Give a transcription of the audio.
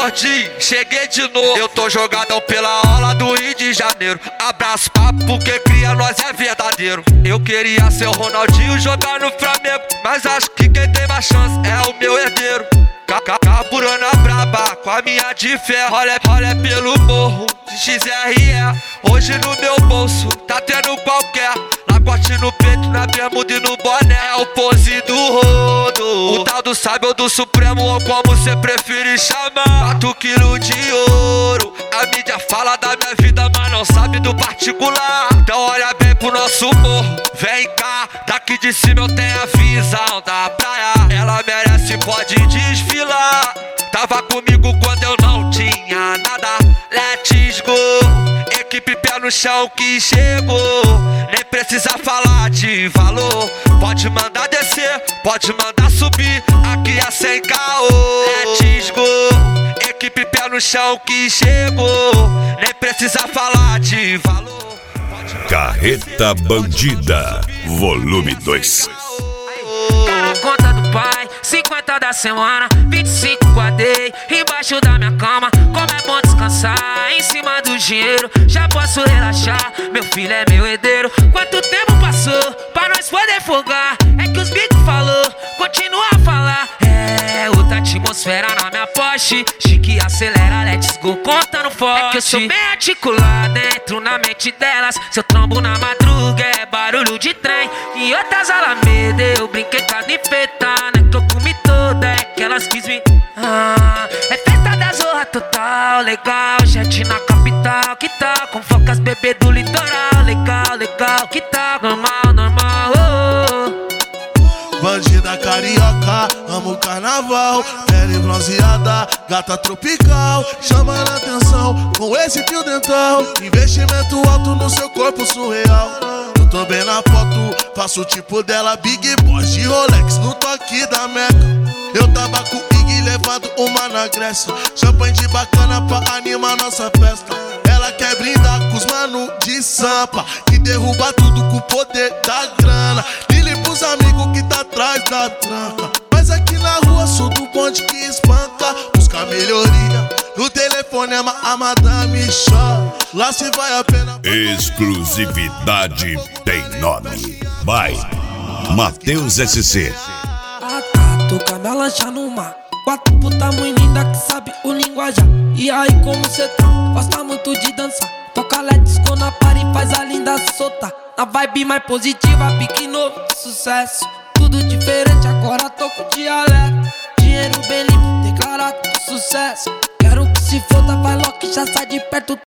gordinho, cheguei de novo. Eu tô jogadão pela aula do Rio de Janeiro. Abraço papo porque cria nós é verdadeiro. Eu queria ser o Ronaldinho jogar no Flamengo, mas acho que quem tem mais chance é o meu herdeiro. Carburando a braba com a minha de ferro. Olha pelo morro de XRE. Hoje no meu bolso tá tendo qualquer lagote no peito, na bermuda e no boné. É o pose do rodo, o tal do sábio ou do supremo, ou como cê preferir chamar. 4 quilos de ouro. A mídia fala da minha vida, mas não sabe do particular. Então olha bem pro nosso morro, vem cá. Daqui de cima eu tenho a visão da praia. Ela merece, pode desfilar. Tava comigo quando eu não tinha nada. Let's go. Equipe pé no chão que chegou. Nem precisa falar de valor. Pode mandar descer, pode mandar subir. Aqui é sem caô. Let's go. Equipe pé no chão que chegou. Nem precisa falar de valor. Carreta Bandida, volume 2. Tá na conta do pai, 50 da semana, 25 guardei embaixo da minha cama. Como é bom descansar em cima do dinheiro. Já posso relaxar, meu filho é meu herdeiro. Quanto tempo passou pra nós poder folgar? É que os bicos falou, continua a falar. É outra atmosfera na minha Porsche. Chique acelera, let's go, contando forte. É que eu sou bem articulado, entro na mente delas. Se eu trombo na madruga é barulho de trem. Em outras alamedas eu brinquei com as enfeitadas, que eu comi toda, é que elas quis me... é festa da zorra total, legal. Jet na capital, que tal? Com focas bebê do litoral, legal, legal, que tal? Normal, normal, oh. Bandida carioca, amo o carnaval. Pele bronzeada, gata tropical. Chamando a atenção com esse fio dental. Investimento alto no seu corpo surreal. Eu tô bem na foto, faço o tipo dela. Big Boss de Rolex no toque da Meca. Eu tava com o Big levando uma na Grécia. Champanhe de bacana pra animar nossa festa. Ela quer brindar com os mano de Sampa, que derruba tudo com o poder da grana. Lili pros amigos que tá atrás da tranca. Mas aqui na rua sou do bonde que espanca. Busca melhoria, no telefone a madame chora. Lá se vai a pena. Exclusividade tem nome. Vai, Matheus SC. Toca minha lancha no mar. 4 puta muito linda que sabe o linguajar. E aí como cê tá? Gosta muito de dançar. Toca let's go na party, faz a linda soltar. Na vibe mais positiva, pique novo, sucesso. Tudo diferente, agora tô com dialeto. Dinheiro bem limpo, declarado sucesso. Quero que se foda, vai logo que já sai de perto.